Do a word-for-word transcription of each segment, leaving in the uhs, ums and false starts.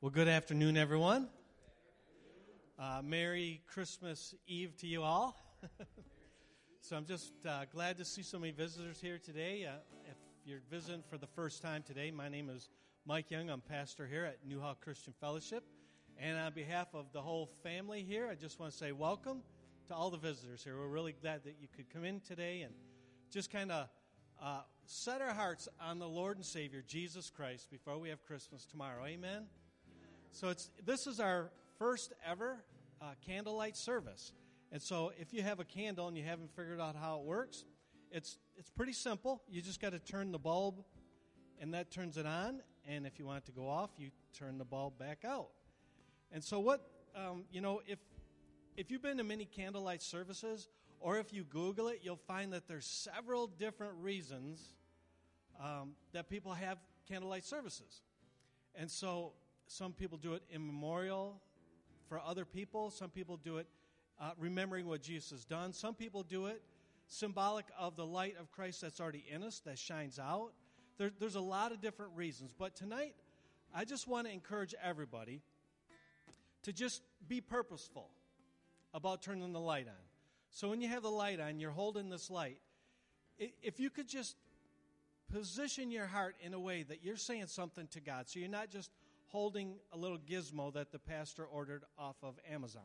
Well, good afternoon, everyone. Uh, Merry Christmas Eve to you all. So I'm just uh, glad to see so many visitors here today. Uh, if you're visiting for the first time today, my name is Mike Young. I'm pastor here at New Hall Christian Fellowship. And on behalf of the whole family here, I just want to say welcome to all the visitors here. We're really glad that you could come in today and just kind of uh, set our hearts on the Lord and Savior, Jesus Christ, before we have Christmas tomorrow. Amen? So it's this is our first ever uh, candlelight service. And so if you have a candle and you haven't figured out how it works, it's it's pretty simple. You just got to turn the bulb, and that turns it on. And if you want it to go off, you turn the bulb back out. And so what, um, you know, if if you've been to many candlelight services, or if you Google it, you'll find that there's several different reasons um, that people have candlelight services. And so some people do it in memorial for other people. Some people do it uh, remembering what Jesus has done. Some people do it symbolic of the light of Christ that's already in us, that shines out. There, there's a lot of different reasons. But tonight, I just want to encourage everybody to just be purposeful about turning the light on. So when you have the light on, you're holding this light. If you could just position your heart in a way that you're saying something to God, so you're not just holding a little gizmo that the pastor ordered off of Amazon.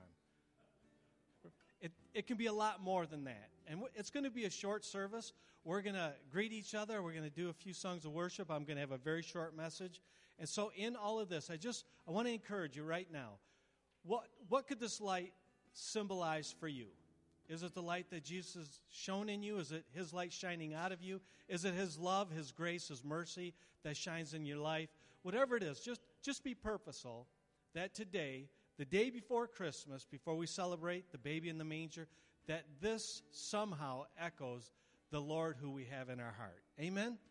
It, it can be a lot more than that. And it's going to be a short service. We're going to greet each other. We're going to do a few songs of worship. I'm going to have a very short message. And so in all of this, I just I want to encourage you right now. What what could this light symbolize for you? Is it the light that Jesus has shown in you? Is it his light shining out of you? Is it his love, his grace, his mercy that shines in your life? Whatever it is, just, just be purposeful that today, the day before Christmas, before we celebrate the baby in the manger, that this somehow echoes the Lord who we have in our heart. Amen? Amen.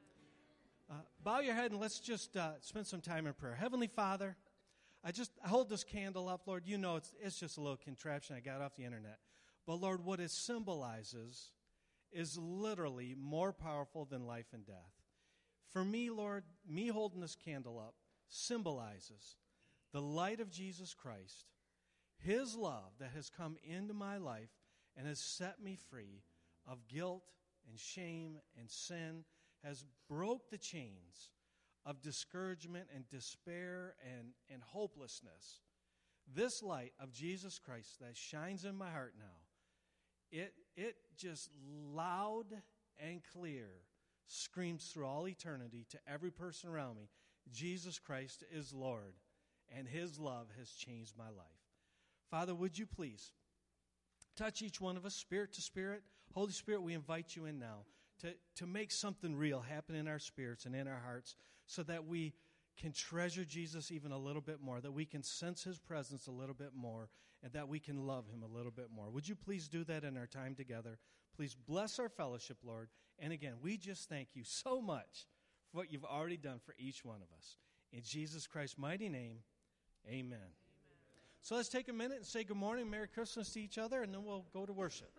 Uh, bow your head and let's just uh, spend some time in prayer. Heavenly Father, I just I hold this candle up, Lord. You know it's, it's just a little contraption I got off the internet. But, Lord, what it symbolizes is literally more powerful than life and death. For me, Lord, me holding this candle up symbolizes the light of Jesus Christ, his love that has come into my life and has set me free of guilt and shame and sin, has broke the chains of discouragement and despair and, and hopelessness. This light of Jesus Christ that shines in my heart now, It it just loud and clear screams through all eternity to every person around me, Jesus Christ is Lord, and his love has changed my life. Father, would you please touch each one of us, spirit to spirit. Holy Spirit, we invite you in now to, to make something real happen in our spirits and in our hearts so that we can treasure Jesus even a little bit more, that we can sense his presence a little bit more, and that we can love him a little bit more. Would you please do that in our time together? Please bless our fellowship, Lord. And again, we just thank you so much for what you've already done for each one of us. In Jesus Christ's mighty name, amen. Amen. So let's take a minute and say good morning, Merry Christmas to each other, and then we'll go to worship.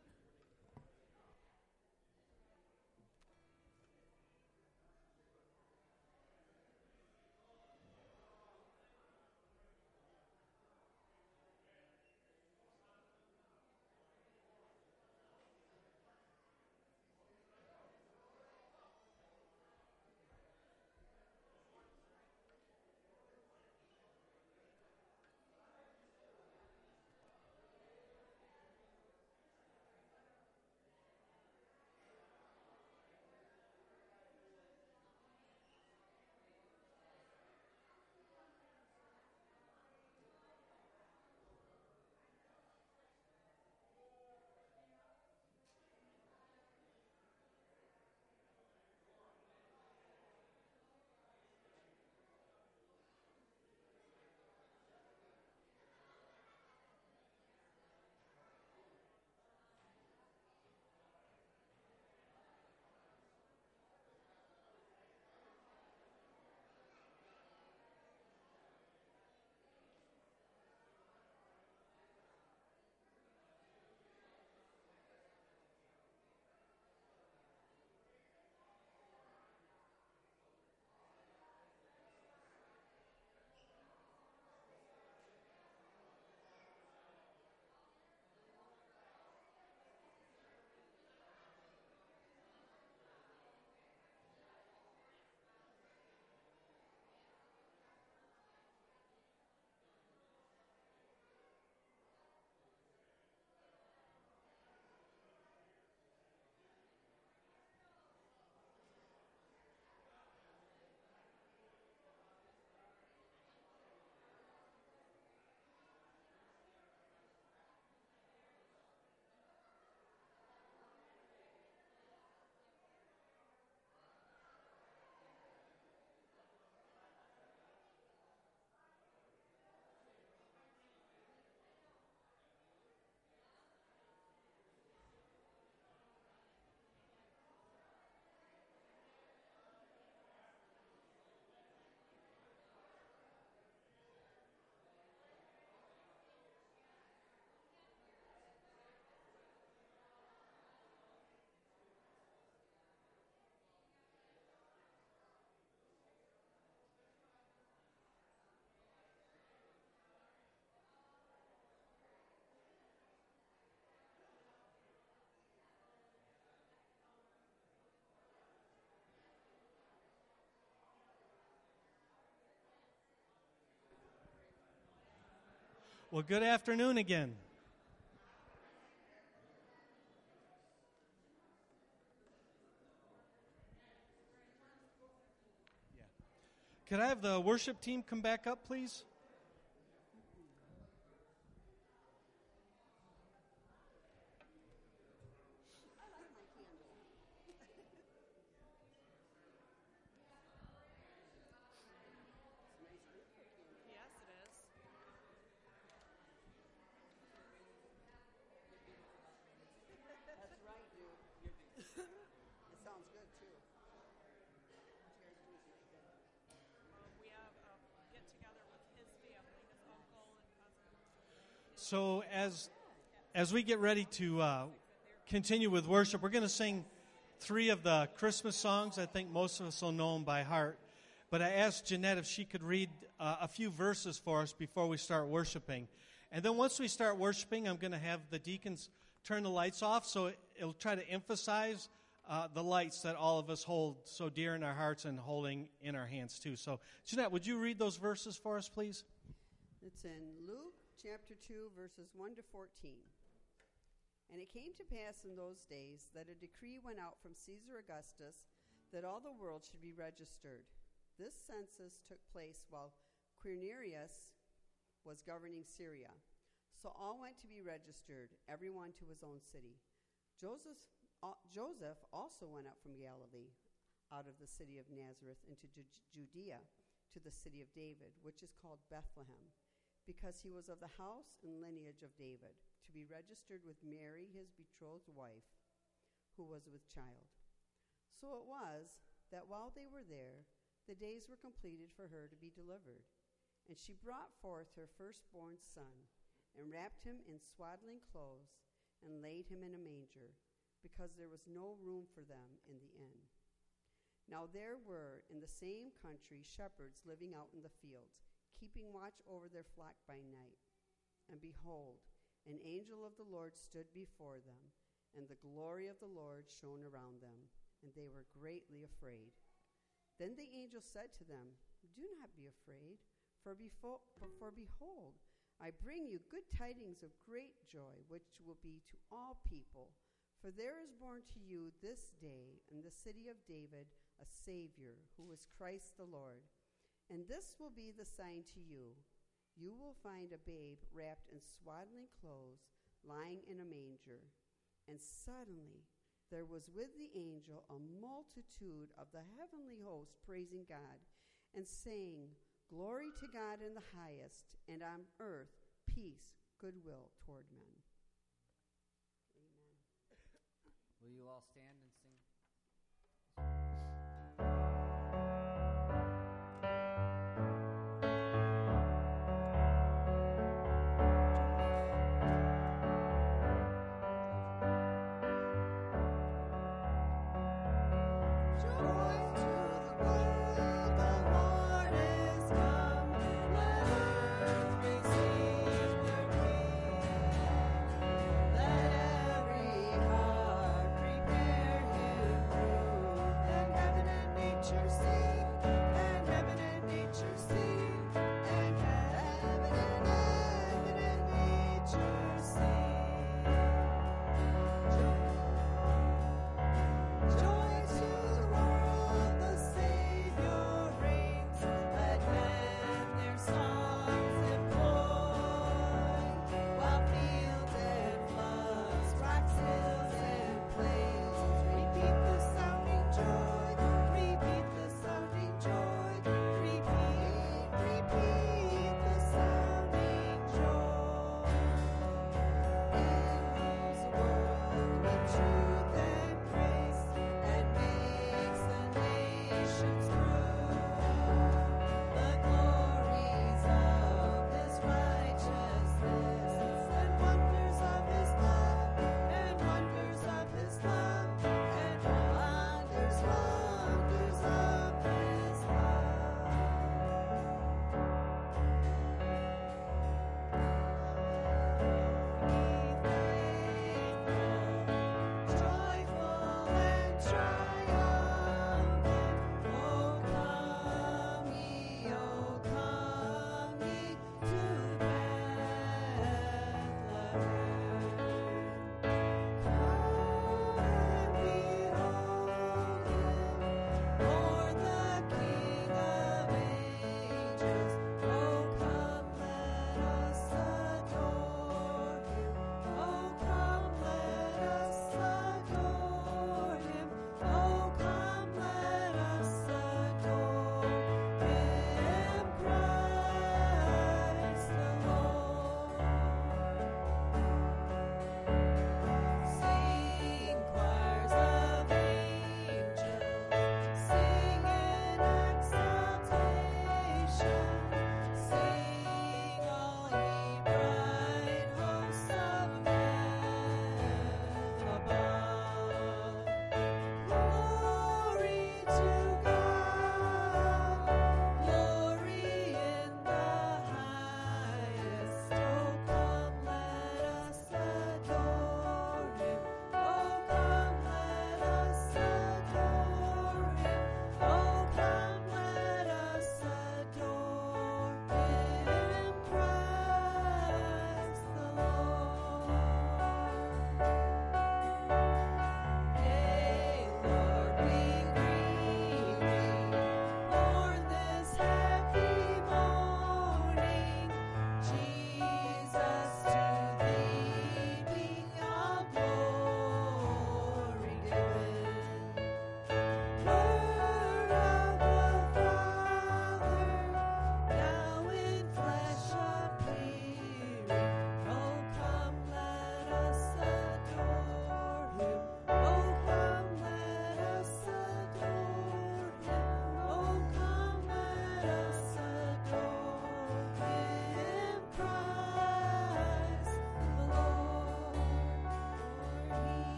Well, good afternoon again. Yeah. Could I have the worship team come back up, please? So as as we get ready to uh, continue with worship, we're going to sing three of the Christmas songs. I think most of us will know them by heart. But I asked Jeanette if she could read uh, a few verses for us before we start worshiping. And then once we start worshiping, I'm going to have the deacons turn the lights off, so it'll try to emphasize uh, the lights that all of us hold so dear in our hearts and holding in our hands too. So Jeanette, would you read those verses for us, please? It's in Luke chapter two, verses one to fourteen. And it came to pass in those days that a decree went out from Caesar Augustus that all the world should be registered. This census took place while Quirinius was governing Syria. So all went to be registered, everyone to his own city. Joseph, uh, Joseph also went up from Galilee, out of the city of Nazareth, into Ju- Judea, to the city of David, which is called Bethlehem, because he was of the house and lineage of David, to be registered with Mary, his betrothed wife, who was with child. So it was that while they were there, the days were completed for her to be delivered. And she brought forth her firstborn son, and wrapped him in swaddling clothes, and laid him in a manger, because there was no room for them in the inn. Now there were in the same country shepherds living out in the fields, keeping watch over their flock by night. And behold, an angel of the Lord stood before them, and the glory of the Lord shone around them, and they were greatly afraid. Then the angel said to them, "Do not be afraid, for, befo- for behold, I bring you good tidings of great joy, which will be to all people. For there is born to you this day in the city of David a Savior, who is Christ the Lord. And this will be the sign to you. You will find a babe wrapped in swaddling clothes, lying in a manger." And suddenly there was with the angel a multitude of the heavenly host praising God, and saying, "Glory to God in the highest, and on earth peace, goodwill toward men." Amen. Will you all stand and sing? Let every heart prepare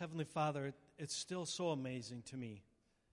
Heavenly Father, it, it's still so amazing to me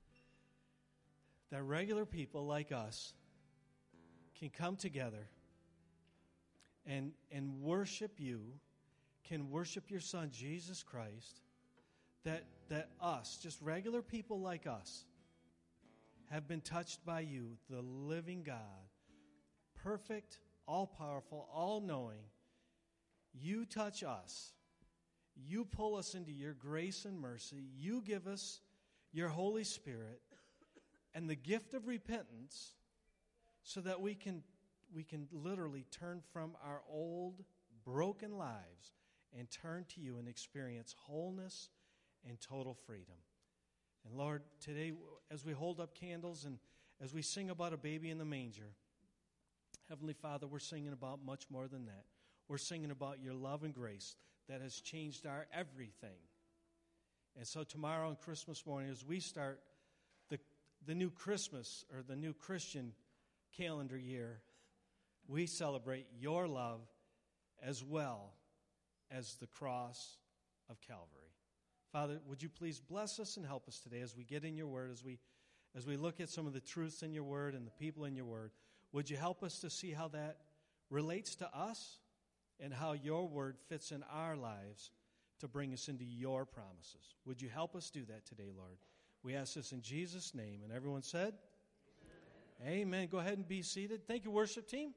that regular people like us can come together and, and worship you, can worship your Son, Jesus Christ, that, that us, just regular people like us, have been touched by you, the living God, perfect, all-powerful, all-knowing. You touch us. You pull us into your grace and mercy. You give us your Holy Spirit and the gift of repentance so that we can, we can literally turn from our old, broken lives and turn to you and experience wholeness and total freedom. And Lord, today, as we hold up candles and as we sing about a baby in the manger, Heavenly Father, we're singing about much more than that. We're singing about your love and grace that has changed our everything. And so tomorrow on Christmas morning, as we start the, the new Christmas or the new Christian calendar year, we celebrate your love as well as the cross of Calvary. Father, would you please bless us and help us today as we get in your word, as we as we look at some of the truths in your word and the people in your word. Would you help us to see how that relates to us and how your word fits in our lives to bring us into your promises? Would you help us do that today, Lord? We ask this in Jesus' name. And everyone said? Amen. Amen. Go ahead and be seated. Thank you, worship team.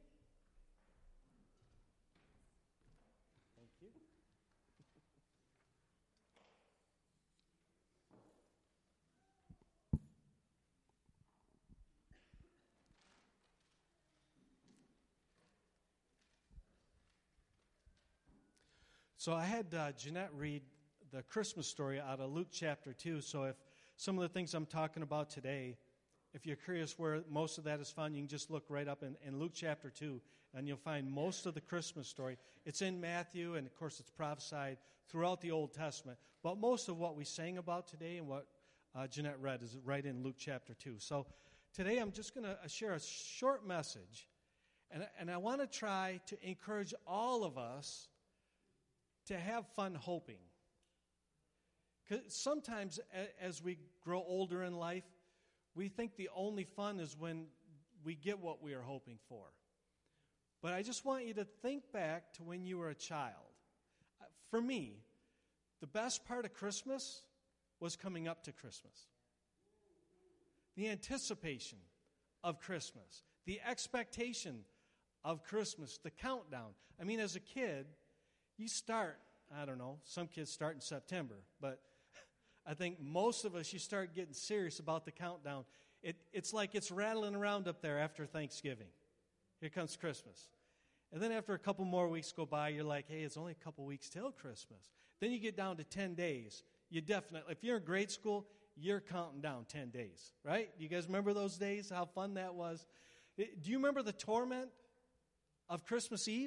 Thank you. So I had uh, Jeanette read the Christmas story out of Luke chapter two. So if some of the things I'm talking about today, if you're curious where most of that is found, you can just look right up in, in Luke chapter two, and you'll find most of the Christmas story. It's in Matthew, and of course it's prophesied throughout the Old Testament. But most of what we sang about today and what uh, Jeanette read is right in Luke chapter two. So today I'm just going to share a short message, and, and I want to try to encourage all of us to have fun hoping. Because sometimes a, as we grow older in life, we think the only fun is when we get what we are hoping for. But I just want you to think back to when you were a child. For me, the best part of Christmas was coming up to Christmas. The anticipation of Christmas, the expectation of Christmas, the countdown. I mean, as a kid, you start, I don't know, some kids start in September, but I think most of us, you start getting serious about the countdown. It, it's like it's rattling around up there after Thanksgiving. Here comes Christmas. And then after a couple more weeks go by, you're like, hey, it's only a couple weeks till Christmas. Then you get down to ten days. You definitely, if you're in grade school, you're counting down ten days, right? You guys remember those days, how fun that was? Do you remember the torment of Christmas Eve?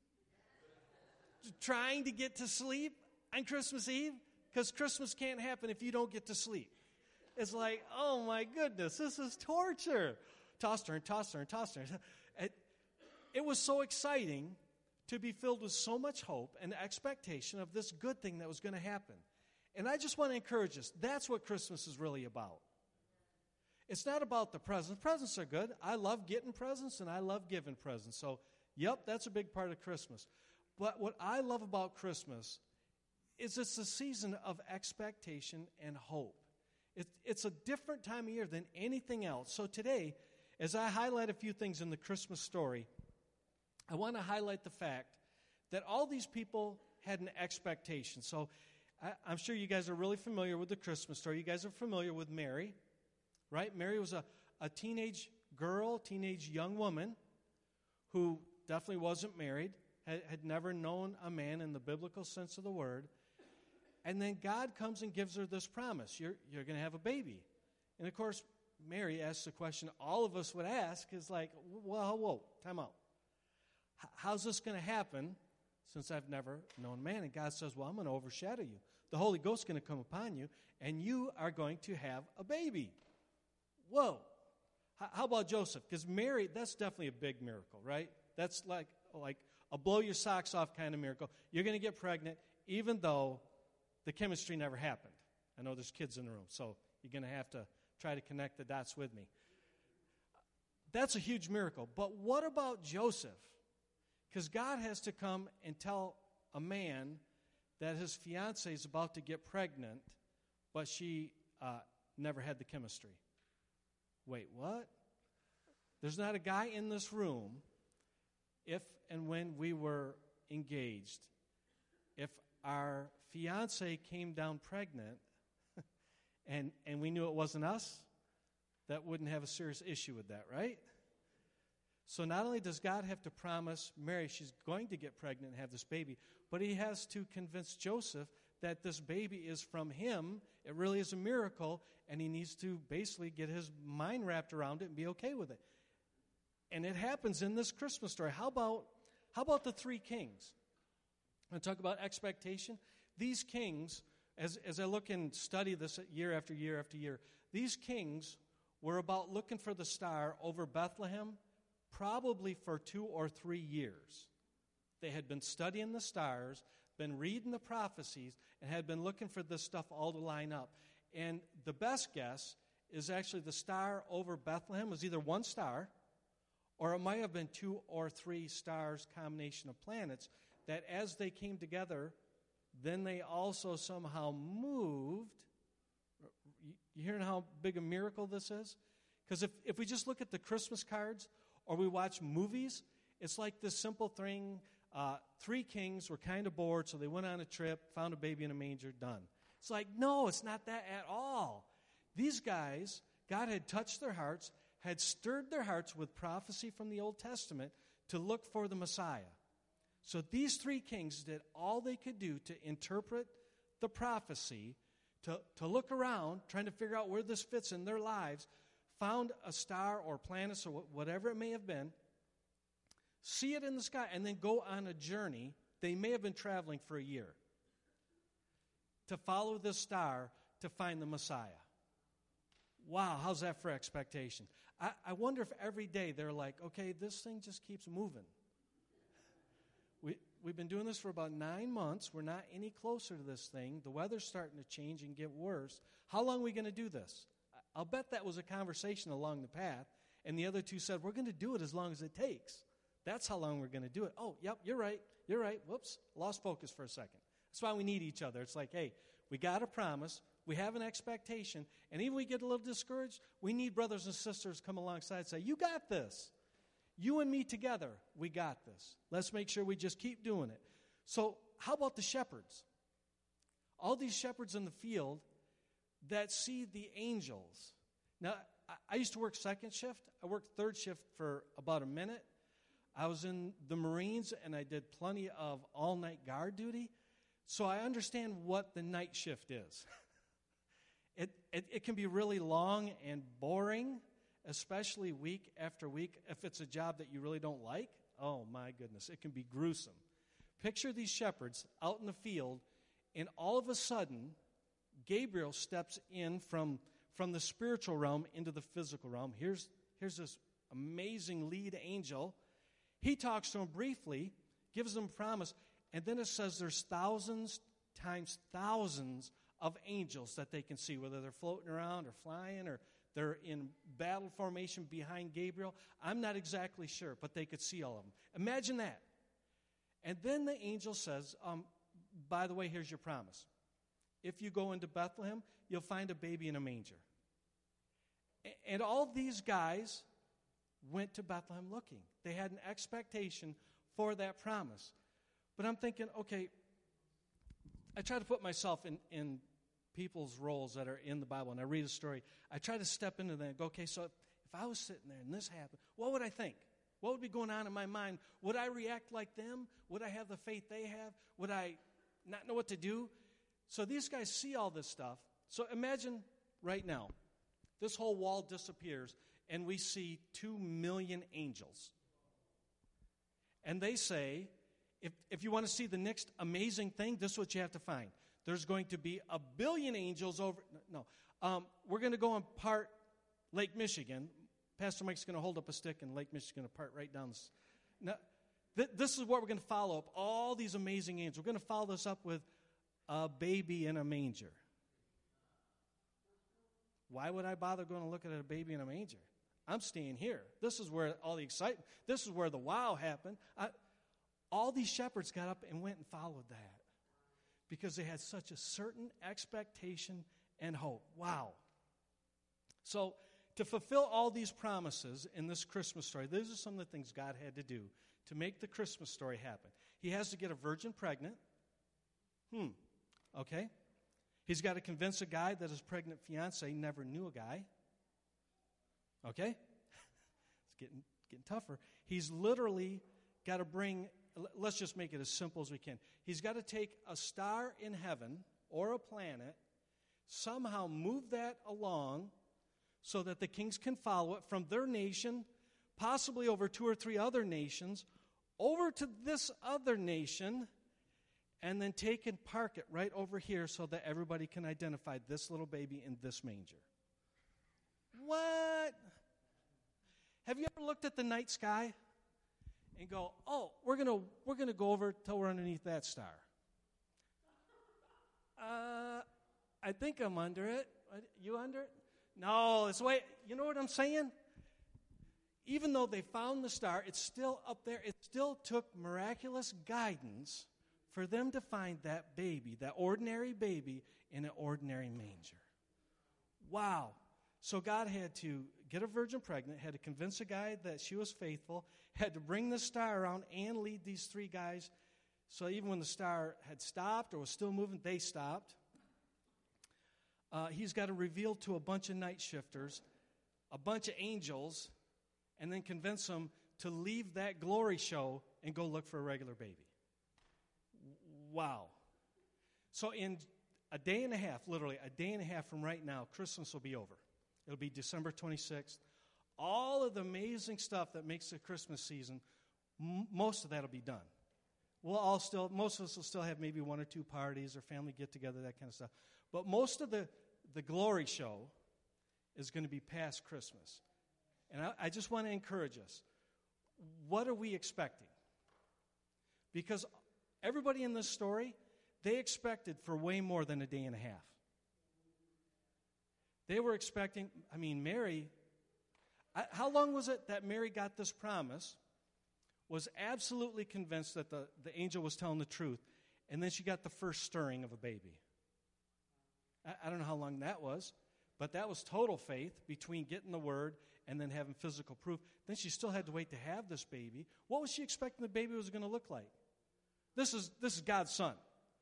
Trying to get to sleep on Christmas Eve? Because Christmas can't happen if you don't get to sleep. It's like, oh my goodness, this is torture. Toss, turn, toss, turn, toss, turn. It, it was so exciting to be filled with so much hope and expectation of this good thing that was going to happen. And I just want to encourage us, that's what Christmas is really about. It's not about the presents. Presents are good. I love getting presents and I love giving presents. So, yep, that's a big part of Christmas. But what I love about Christmas is it's a season of expectation and hope. It, it's a different time of year than anything else. So today, as I highlight a few things in the Christmas story, I want to highlight the fact that all these people had an expectation. So I, I'm sure you guys are really familiar with the Christmas story. You guys are familiar with Mary, right? Mary was a, a teenage girl, teenage young woman who definitely wasn't married, had, had never known a man in the biblical sense of the word. And then God comes and gives her this promise. You're, you're going to have a baby. And, of course, Mary asks the question all of us would ask is like, well, whoa, time out. H- how's this going to happen since I've never known a man? And God says, well, I'm going to overshadow you. The Holy Ghost is going to come upon you, and you are going to have a baby. Whoa. H- how about Joseph? Because Mary, that's definitely a big miracle, right? That's like, like a blow your socks off kind of miracle. You're going to get pregnant, even though the chemistry never happened. I know there's kids in the room, so you're going to have to try to connect the dots with me. That's a huge miracle. But what about Joseph? Because God has to come and tell a man that his fiancée is about to get pregnant, but she uh, never had the chemistry. Wait, what? There's not a guy in this room, if and when we were engaged, if our fiancée came down pregnant and, and we knew it wasn't us, that wouldn't have a serious issue with that, right? So not only does God have to promise Mary she's going to get pregnant and have this baby, but he has to convince Joseph that this baby is from him. It really is a miracle, and he needs to basically get his mind wrapped around it and be okay with it. And it happens in this Christmas story. How about, how about the three kings? I'm going to talk about expectation. These kings, as, as I look and study this year after year after year, these kings were about looking for the star over Bethlehem probably for two or three years. They had been studying the stars, been reading the prophecies, and had been looking for this stuff all to line up. And the best guess is actually the star over Bethlehem was either one star, or it might have been two or three stars, combination of planets, that as they came together, then they also somehow moved. You hearing how big a miracle this is? Because if, if we just look at the Christmas cards or we watch movies, it's like this simple thing. Uh, three kings were kind of bored, so they went on a trip, found a baby in a manger, done. It's like, no, it's not that at all. These guys, God had touched their hearts, had stirred their hearts with prophecy from the Old Testament to look for the Messiah. So these three kings did all they could do to interpret the prophecy, to, to look around, trying to figure out where this fits in their lives, found a star or planet or whatever it may have been, see it in the sky, and then go on a journey. They may have been traveling for a year to follow this star to find the Messiah. Wow, how's that for expectation? I, I wonder if every day they're like, okay, this thing just keeps moving. We, we've been doing this for about nine months. We're not any closer to this thing. The weather's starting to change and get worse. How long are we going to do this? I'll bet that was a conversation along the path, and the other two said, we're going to do it as long as it takes. That's how long we're going to do it. Oh, yep, you're right. You're right. Whoops, lost focus for a second. That's why we need each other. It's like, hey, we got a promise. We have an expectation. And even if we get a little discouraged, we need brothers and sisters to come alongside and say, you got this. You and me together, we got this. Let's make sure we just keep doing it. So how about the shepherds? All these shepherds in the field that see the angels. Now, I used to work second shift. I worked third shift for about a minute. I was in the Marines, and I did plenty of all-night guard duty. So I understand what the night shift is. it, it it can be really long and boring, especially week after week. If it's a job that you really don't like, oh my goodness, it can be gruesome. Picture these shepherds out in the field, and all of a sudden, Gabriel steps in from, from the spiritual realm into the physical realm. Here's, here's this amazing lead angel. He talks to him briefly, gives them a promise, and then it says there's thousands times thousands of angels that they can see, whether they're floating around or flying or they're in battle formation behind Gabriel. I'm not exactly sure, but they could see all of them. Imagine that. And then the angel says, um, by the way, here's your promise. If you go into Bethlehem, you'll find a baby in a manger. And all these guys went to Bethlehem looking. They had an expectation for that promise. But I'm thinking, okay, I try to put myself in, in people's roles that are in the Bible, and I read a story. I try to step into that and go, okay, so if, if I was sitting there and this happened, what would I think? What would be going on in my mind? Would I react like them? Would I have the faith they have? Would I not know what to do? So these guys see all this stuff. So imagine right now, this whole wall disappears, and we see two million angels. And they say, if, if you want to see the next amazing thing, this is what you have to find. There's going to be a billion angels over. No, um, we're going to go and part Lake Michigan. Pastor Mike's going to hold up a stick, and Lake Michigan's going to part right down. This. Now, th- this is what we're going to follow up, all these amazing angels. We're going to follow this up with a baby in a manger. Why would I bother going to look at a baby in a manger? I'm staying here. This is where all the excitement, this is where the wow happened. I, all these shepherds got up and went and followed that because they had such a certain expectation and hope. Wow. So to fulfill all these promises in this Christmas story, these are some of the things God had to do to make the Christmas story happen. He has to get a virgin pregnant. Hmm. Okay. He's got to convince a guy that his pregnant fiancée never knew a guy. Okay? It's getting getting tougher. He's literally got to bring, let's just make it as simple as we can. He's got to take a star in heaven or a planet, somehow move that along so that the kings can follow it from their nation, possibly over two or three other nations, over to this other nation, and then take and park it right over here so that everybody can identify this little baby in this manger. What? Have you ever looked at the night sky and go, oh, we're going to we're gonna go over till we're underneath that star? Uh, I think I'm under it. You under it? No, it's the way, you know what I'm saying? Even though they found the star, it's still up there. It still took miraculous guidance for them to find that baby, that ordinary baby in an ordinary manger. Wow. So God had to get a virgin pregnant, had to convince a guy that she was faithful, had to bring the star around and lead these three guys. So even when the star had stopped or was still moving, they stopped. Uh, he's got to reveal to a bunch of night shifters, a bunch of angels, and then convince them to leave that glory show and go look for a regular baby. Wow. So in a day and a half, literally a day and a half from right now, Christmas will be over. It'll be December twenty-sixth. All of the amazing stuff that makes the Christmas season, m- most of that will be done. We'll all still, most of us will still have maybe one or two parties or family get-together, that kind of stuff. But most of the, the glory show is going to be past Christmas. And I, I just want to encourage us. What are we expecting? Because everybody in this story, they expected for way more than a day and a half. They were expecting, I mean, Mary, I, how long was it that Mary got this promise, was absolutely convinced that the, the angel was telling the truth, and then she got the first stirring of a baby? I, I don't know how long that was, but that was total faith between getting the word and then having physical proof. Then she still had to wait to have this baby. What was she expecting the baby was going to look like? This is this is God's son.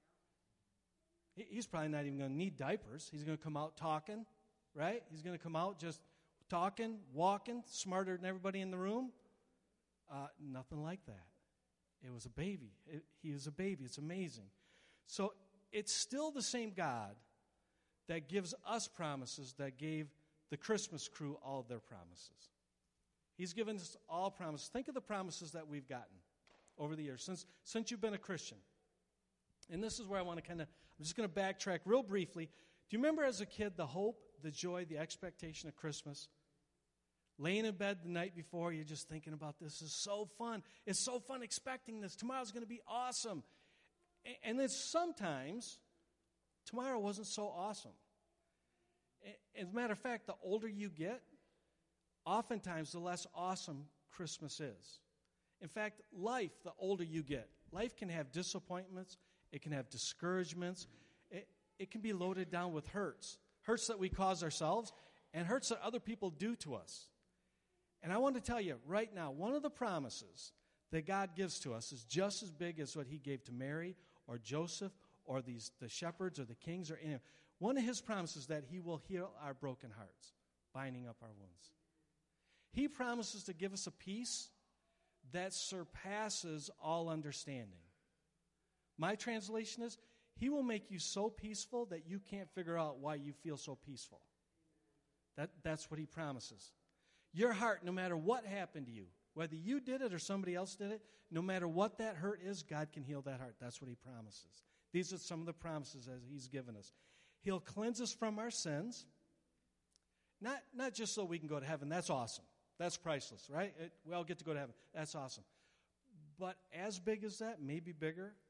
He, he's probably not even going to need diapers. He's going to come out talking, right? He's going to come out just talking, walking, smarter than everybody in the room. Uh, nothing like that. It was a baby. It, he is a baby. It's amazing. So it's still the same God that gives us promises that gave the Christmas crew all of their promises. He's given us all promises. Think of the promises that we've gotten over the years, since since you've been a Christian. And this is where I want to kind of, I'm just going to backtrack real briefly. Do you remember as a kid the hope, the joy, the expectation of Christmas? Laying in bed the night before, you're just thinking about this is so fun. It's so fun expecting this. Tomorrow's going to be awesome. And then sometimes, tomorrow wasn't so awesome. As a matter of fact, the older you get, oftentimes the less awesome Christmas is. In fact, life, the older you get, life can have disappointments. It can have discouragements. It, it can be loaded down with hurts. Hurts that we cause ourselves and hurts that other people do to us. And I want to tell you right now, one of the promises that God gives to us is just as big as what he gave to Mary or Joseph or these the shepherds or the kings or any. One of his promises that he will heal our broken hearts, binding up our wounds. He promises to give us a peace that surpasses all understanding. My translation is, he will make you so peaceful that you can't figure out why you feel so peaceful. That, that's what he promises. Your heart, no matter what happened to you, whether you did it or somebody else did it, no matter what that hurt is, God can heal that heart. That's what he promises. These are some of the promises that he's given us. He'll cleanse us from our sins, not, not just so we can go to heaven. That's awesome. That's priceless, right? It, we all get to go to heaven. That's awesome. But as big as that, maybe bigger,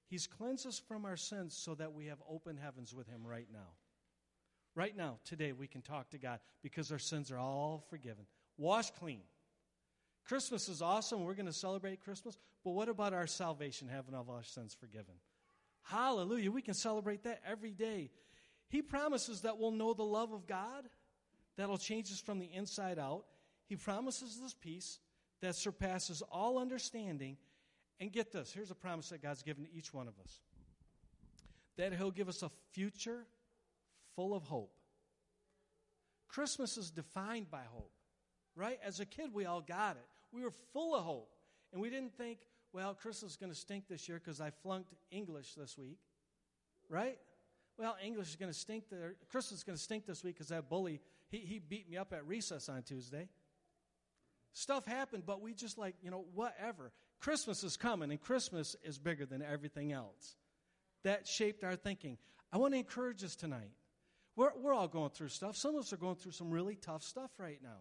He's cleansed us from our sins so that we have open heavens with him right now. Right now, today, we can talk to God because our sins are all forgiven. Washed clean. Christmas is awesome. We're going to celebrate Christmas. But what about our salvation, having all our sins forgiven? Hallelujah. We can celebrate that every day. He promises that we'll know the love of God that'll change us from the inside out. He promises this peace that surpasses all understanding. And get this, here's a promise that God's given to each one of us. That he'll give us a future full of hope. Christmas is defined by hope, right? As a kid, we all got it. We were full of hope. And we didn't think, well, Christmas is going to stink this year because I flunked English this week, right? Well, English is going to stink. There. Christmas is going to stink this week because that bully, he, he beat me up at recess on Tuesday. Stuff happened, but we just like, you know, whatever. Christmas is coming, and Christmas is bigger than everything else. That shaped our thinking. I want to encourage us tonight. We're, we're all going through stuff. Some of us are going through some really tough stuff right now.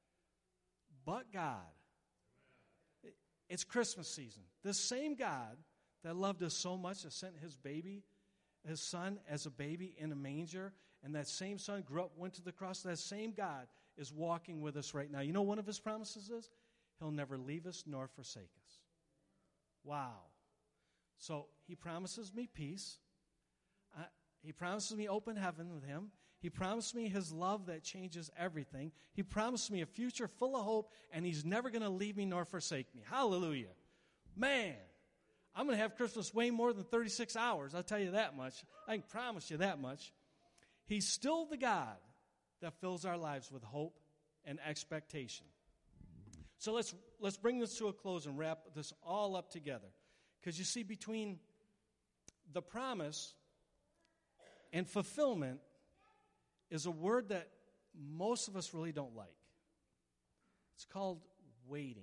But God, it, it's Christmas season. The same God that loved us so much that sent his baby, his son as a baby in a manger, and that same son grew up, went to the cross, that same God is walking with us right now. You know one of his promises is? He'll never leave us nor forsake us. Wow. So he promises me peace. Uh, he promises me open heaven with him. He promised me his love that changes everything. He promised me a future full of hope, and he's never going to leave me nor forsake me. Hallelujah. Man, I'm going to have Christmas way more than thirty-six hours. I'll tell you that much. I can promise you that much. He's still the God that fills our lives with hope and expectation. So let's let's bring this to a close and wrap this all up together. Because you see, between the promise and fulfillment is a word that most of us really don't like. It's called waiting.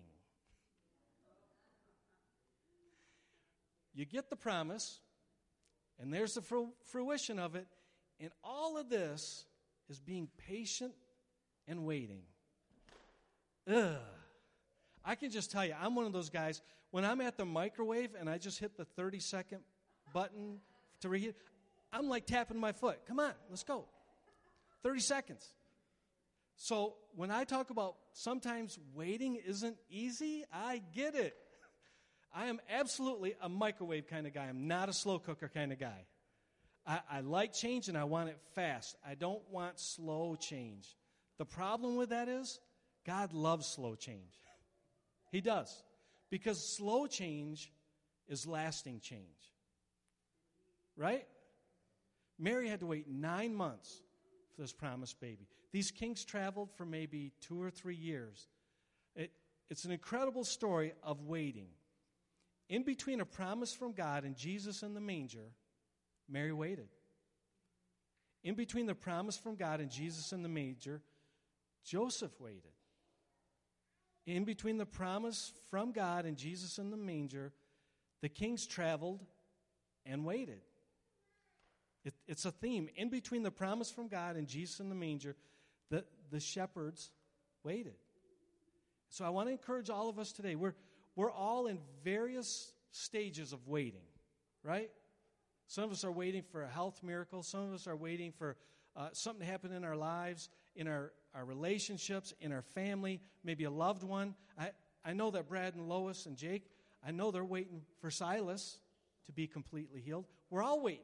You get the promise, and there's the fru- fruition of it, and all of this is being patient and waiting. Ugh. I can just tell you, I'm one of those guys, when I'm at the microwave and I just hit the thirty-second button to reheat, I'm like tapping my foot. Come on, let's go. thirty seconds. So when I talk about sometimes waiting isn't easy, I get it. I am absolutely a microwave kind of guy. I'm not a slow cooker kind of guy. I, I like change and I want it fast. I don't want slow change. The problem with that is God loves slow change. He does. Because slow change is lasting change. Right? Mary had to wait nine months for this promised baby. These kings traveled for maybe two or three years. It, it's an incredible story of waiting. In between a promise from God and Jesus in the manger, Mary waited. In between the promise from God and Jesus in the manger, Joseph waited. In between the promise from God and Jesus in the manger, the kings traveled and waited. It, it's a theme. In between the promise from God and Jesus in the manger, the, the shepherds waited. So I want to encourage all of us today. We're, we're all in various stages of waiting, right? Some of us are waiting for a health miracle. Some of us are waiting for uh, something to happen in our lives, in our, our relationships, in our family, maybe a loved one. I, I know that Brad and Lois and Jake, I know they're waiting for Silas to be completely healed. We're all waiting.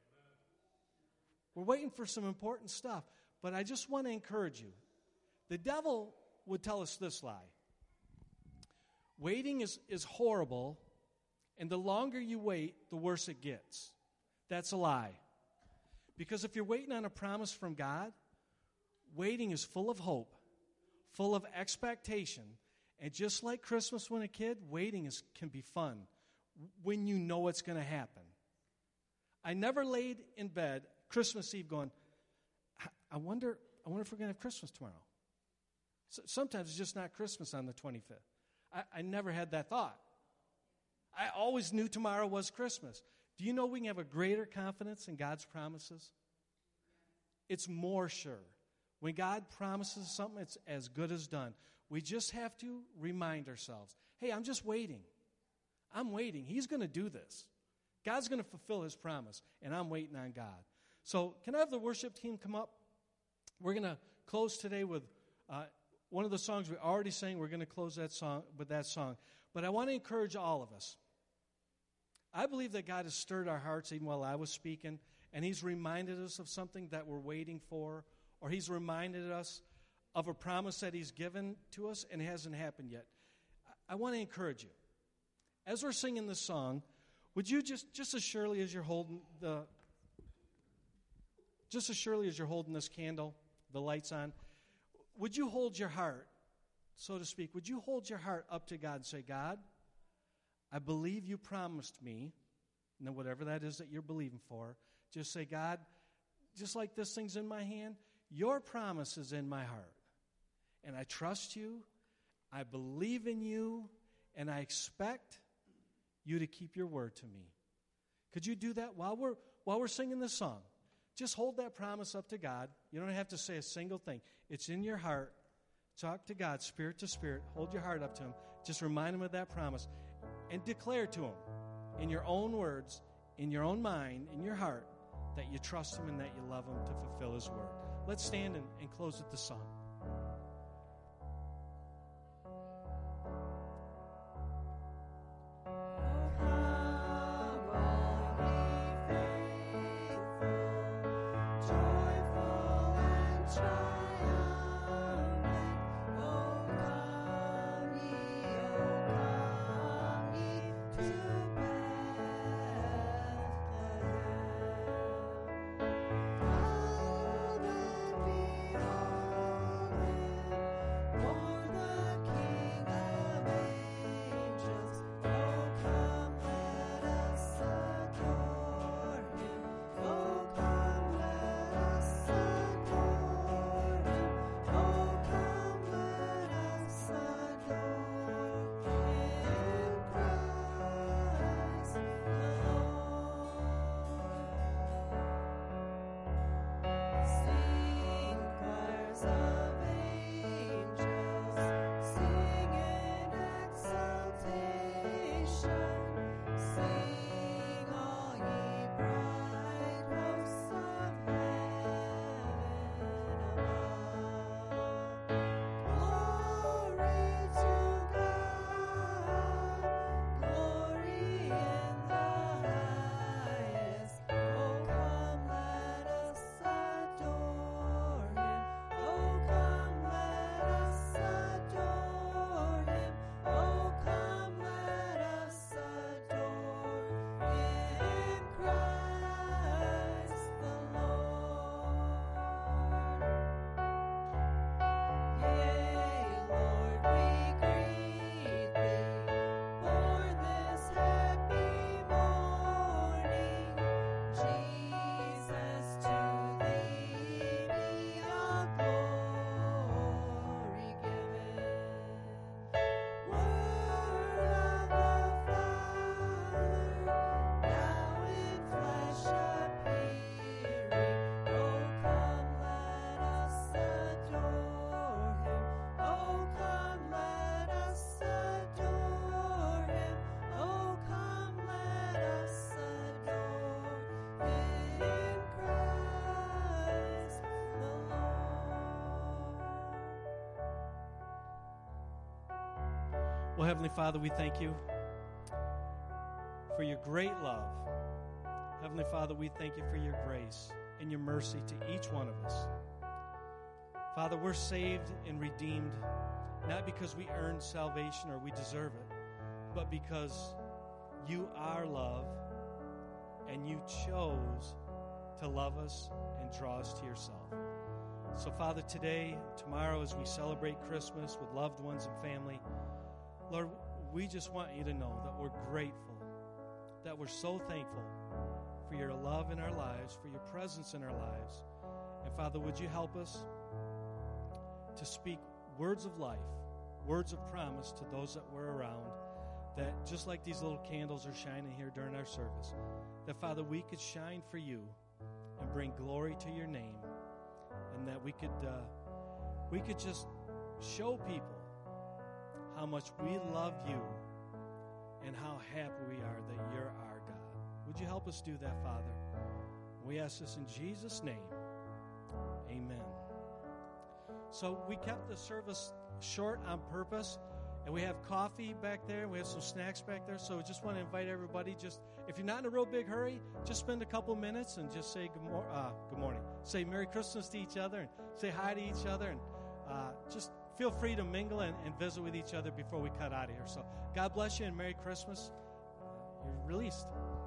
We're waiting for some important stuff. But I just want to encourage you. The devil would tell us this lie. Waiting is, is horrible, and the longer you wait, the worse it gets. That's a lie. Because if you're waiting on a promise from God, waiting is full of hope, full of expectation. And just like Christmas when a kid, waiting is can be fun when you know it's going to happen. I never laid in bed Christmas Eve going, I wonder, I wonder if we're going to have Christmas tomorrow. So sometimes it's just not Christmas on the twenty-fifth. I, I never had that thought. I always knew tomorrow was Christmas. Do you know we can have a greater confidence in God's promises? It's more sure. When God promises something, it's as good as done. We just have to remind ourselves, hey, I'm just waiting. I'm waiting. He's going to do this. God's going to fulfill his promise, and I'm waiting on God. So can I have the worship team come up? We're going to close today with uh, one of the songs we already sang. We're going to close that song with that song. But I want to encourage all of us. I believe that God has stirred our hearts even while I was speaking, and he's reminded us of something that we're waiting for, or he's reminded us of a promise that he's given to us and it hasn't happened yet. I want to encourage you. As we're singing this song, would you just, just as surely as you're holding the, just as surely as you're holding this candle, the lights on, would you hold your heart, so to speak, would you hold your heart up to God and say, God, I believe you promised me, and whatever that is that you're believing for, just say, God, just like this thing's in my hand, your promise is in my heart. And I trust you, I believe in you, and I expect you to keep your word to me. Could you do that while we're while we're singing this song? Just hold that promise up to God. You don't have to say a single thing. It's in your heart. Talk to God, spirit to spirit. Hold your heart up to him. Just remind him of that promise and declare to him in your own words, in your own mind, in your heart, that you trust him and that you love him to fulfill his word. Let's stand and, and close with the song. Well, Heavenly Father, we thank you for your great love. Heavenly Father, we thank you for your grace and your mercy to each one of us. Father, we're saved and redeemed not because we earned salvation or we deserve it, but because you are love and you chose to love us and draw us to yourself. So, Father, today, tomorrow, as we celebrate Christmas with loved ones and family, Lord, we just want you to know that we're grateful, that we're so thankful for your love in our lives, for your presence in our lives. And Father, would you help us to speak words of life, words of promise to those that we're around, that just like these little candles are shining here during our service, that, Father, we could shine for you and bring glory to your name, and that we could uh, we could just show people how much we love you and how happy we are that you're our God. Would you help us do that, Father? We ask this in Jesus' name. Amen. So we kept the service short on purpose, and we have coffee back there. We have some snacks back there. So we just want to invite everybody, just if you're not in a real big hurry, just spend a couple minutes and just say good, mor- uh, good morning. Say Merry Christmas to each other and say hi to each other. And uh, just feel free to mingle and, and visit with each other before we cut out of here. So God bless you and Merry Christmas. You're released.